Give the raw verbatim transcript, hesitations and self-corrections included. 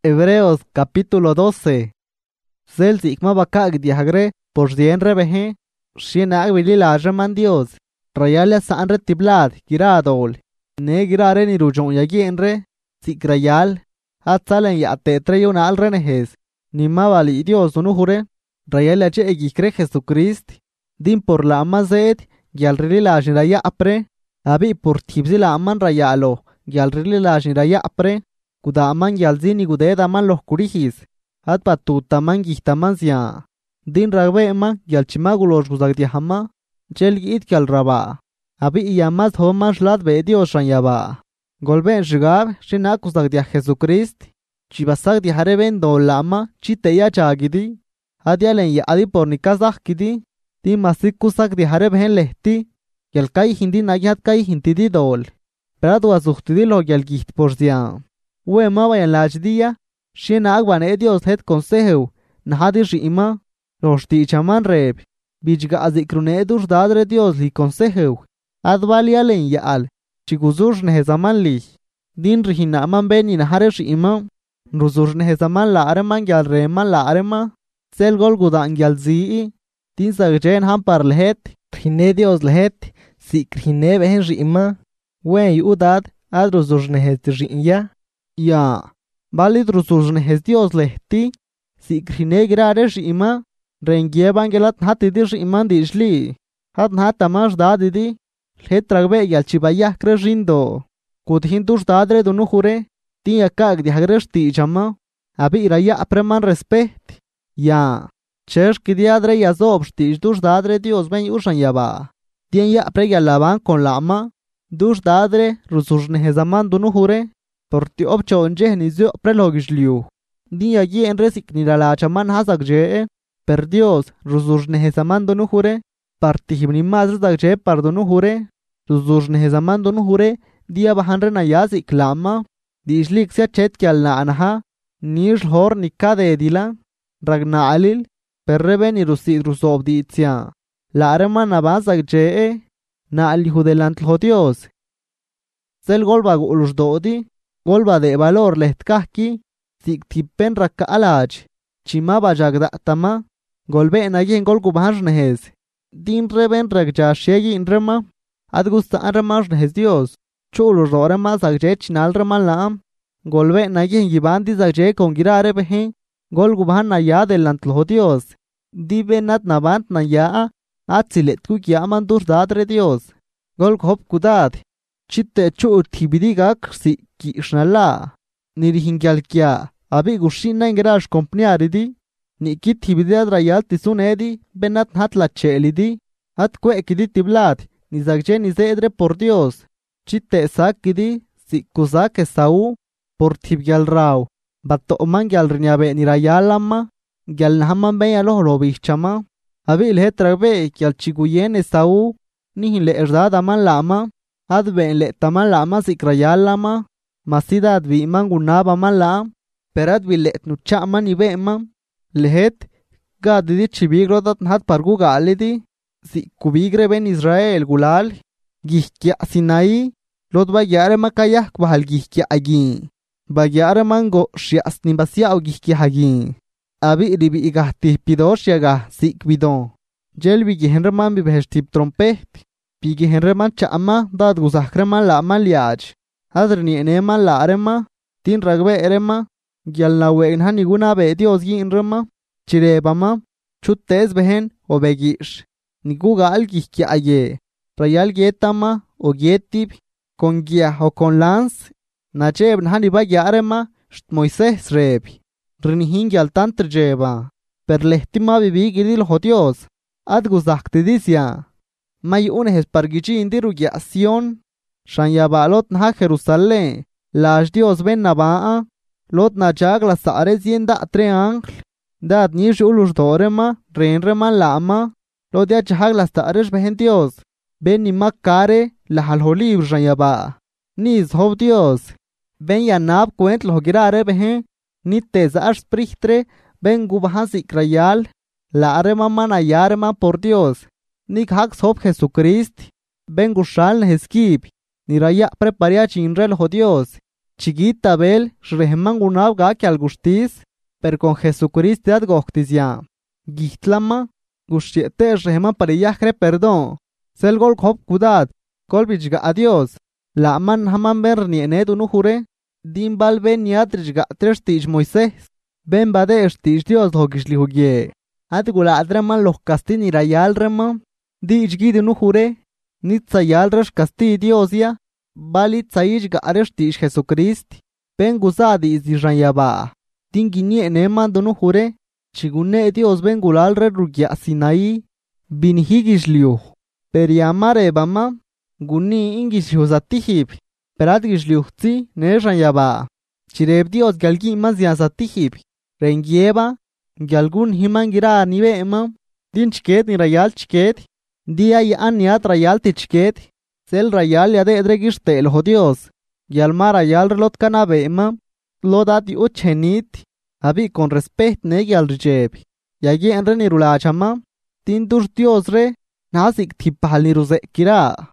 Hebreos capítulo doce. Zelzik ma bakag diagre por dienre behe. Shinag vilila man Dios. Rayala sanre tiblad giradol. Ne girare ni rujon yagienre. Sikrayal. Atzalen ya tetre yon al renejes. Ni mavali Dios unuhure. Rayala che egikre Jesucrist. Din por la amazet. Gyal rilila raya apre. Abi por tibzila aman rayalo. Gyal rilila raya apre. Kudaman yalzini gudedaman los kurihis. At patutaman gihtaman zia. Din ragbeema yalchimagulos guzagdiahama. Chel it kyal raba. Abi iyamas homan shlad be Dios ranyaba. Golben shigab shinakus dagdia Jesucrist. Chibasag di hareben do lama chiteya chagidi. Adialen ya adi por nikazah kidi. Ti masikusak di hareben lehti. Yalkai hindi nagyat kai hintidi dol. Peradu azuhtidi lo yalgiht por zia. We ma vayan lachdia, shina agban e Dios het consejo, nahadi shima, los tichaman reb, bijga azikrune edus dadre Dios li consejo, advali alen yaal, chiguzur nehezaman li, din rihina aman beni nahare shima, nuzur nehezaman la areman gyal reman la arema, sel gol gudan gyal zii, din sagjen ham par lehet, rihine Dios lehet, sikrihine behen shima, we yudad, adruzur nehet rinya, ya, valid rusurnes Dios lehti, si grinegrare shima, rengievangelat hatidir iman dishli, hat hatamash dadidi, letragbe yalchibaya cresindo, kudhintus dadre dunuhure, tia kag diagresti chama, abi iraya apreman respect, ya, chesh kidiadre yazobsti, dus dadre Dios ben ushan yaba, tien ya pregalaban con lama, dus dadre rusurnes zaman dunuhure, Porti obcho onje nizio prelogishliu. Dia ye en resik ni la chaman hasak je. Per Dios, ruzurne hezamando no jure. Parti hibni mazr dak je pardono jure. Ruzurne hezamando no jure. Dia bahanre na yaz iklama. Dishlik se chet kyal na anha. Nish hor nikka de edila. Ragna alil. Perrebe ni rusid rusob di itzia. La arema na bazak je. Na alihudelant ho Dios. Sel golbag ulus dodi. Golba de valor lehtkahki, siktipen rakka alaj, chimaba jagda tama, golbe nagen gol kubharnehes. Din reben rakja shegi inrema, adgusta arremarnehes Dios, chulo rorema sagje chinal remalam, golbe nagen gibandi sagje kongirare behe, gol kubhan na ya delantlo Dios. Dibe nat nabant na ya, atzilet ku yaman dur dadre Dios. Gol khop kudad, chitte chu tibidikak si Kishnala, Nirihingalkia, Abi Gushina ingerash compniaridi, Nikit Tibidia Rayal Tisunedi, Benat Hatla Chelidi, At Quekidi Tiblat, Nizakjen Izedre por Dios, Chitte Sakidi, Sikuzak Esau, por Tibial Rau, Bato Mangal Rinabe Nirayalama, Galnaman Bayalo Bichama, Abil Hetrabe, Kialchiguyen Esau, Nihile Erdadaman Lama, Adben le taman lama sikrayal lama, masida adviman gunaba man la, perad vilet nuchaman ibema, lehet, gadidi chibigrodat hat pargu galidi, si kubigre ben Israel gulal, gihkia sinai, lot bagyare makayah bahal gihkia agi, bagyare mango shias nimbasia o gihkia hagi, abi ribi igahti pidosh yaga sikbidon, jelbi gihenreman bibhestip trompet, Pigi henreman chama dad guzakreman la maliaj. Adrni eneman la arema. Tin ragbe erema. Gyal na wegn haniguna be Dios gi inrema. Chirebama. Chuttes behen o begish. Niguga algi ki aye. Rayal gietama o gietib. Con gia o con lans. Nacheb haniba yarema. Sht Moises rebi. Rinihin gyal tantr jeba. Per lehtima bibi gidil ho Dios. Ad guzaktidisya. May unes pargichi indiru yasion, Shanyabalot na Jerusalén, Lash Dios ben nabaa, Lot na jag la sare zienda triangl, Dad nish ulus dorema, Renreman lama, Lot ya jag la staresh behen Dios, Ben ni makare, la halholib Shanyaba, Niz hov Dios, Ben yanab cuent lo girare behen, Nites ash sprichtre, Ben gubahan sikrayal, La arema man ayarema por Dios, Nik hak sop Jesucrist, ben gushal heskib, ni raya preparia chinrel ho Dios, Chiquita bel shrehman gunab ga que al gustis, pero con Jesucristo ad goctizia. Gitlama, gustiete rehman para yahre perdón. Sel gol kop kudad, gol bichga adiós. La man haman ben ni ened unu jure, din bal ben yadrichga trestich Moisés. Ben bade estich Dios hogishli hugye. Ad gula adraman los castin irayal rema, di ichgid unu jure, nit sayal resh casti Diosia. Balit saij ga arestish Jesucrist, ben guzadi iz Israyaba. Tingini eneman donu jure, chigune Dios ben gulal re rugya Sinai, bin higishliu. Periamare bama, guni ingishliu zatihib, perad gishliuhti ne Israyaba. Chireb Dios galgi mazia zatihib, rengieba, galgun himan gira nive ema, din chket ni rayal chket, dia yan niat rayal tichket, Sel rayal ya de edregiste el Dios. Y al mar rayal relot canabema. Lo dati uchenit. Abi con respect negi al rjeb. Y allí en renirula chama. Tindur Dios re. Nazik tipal niruze kira.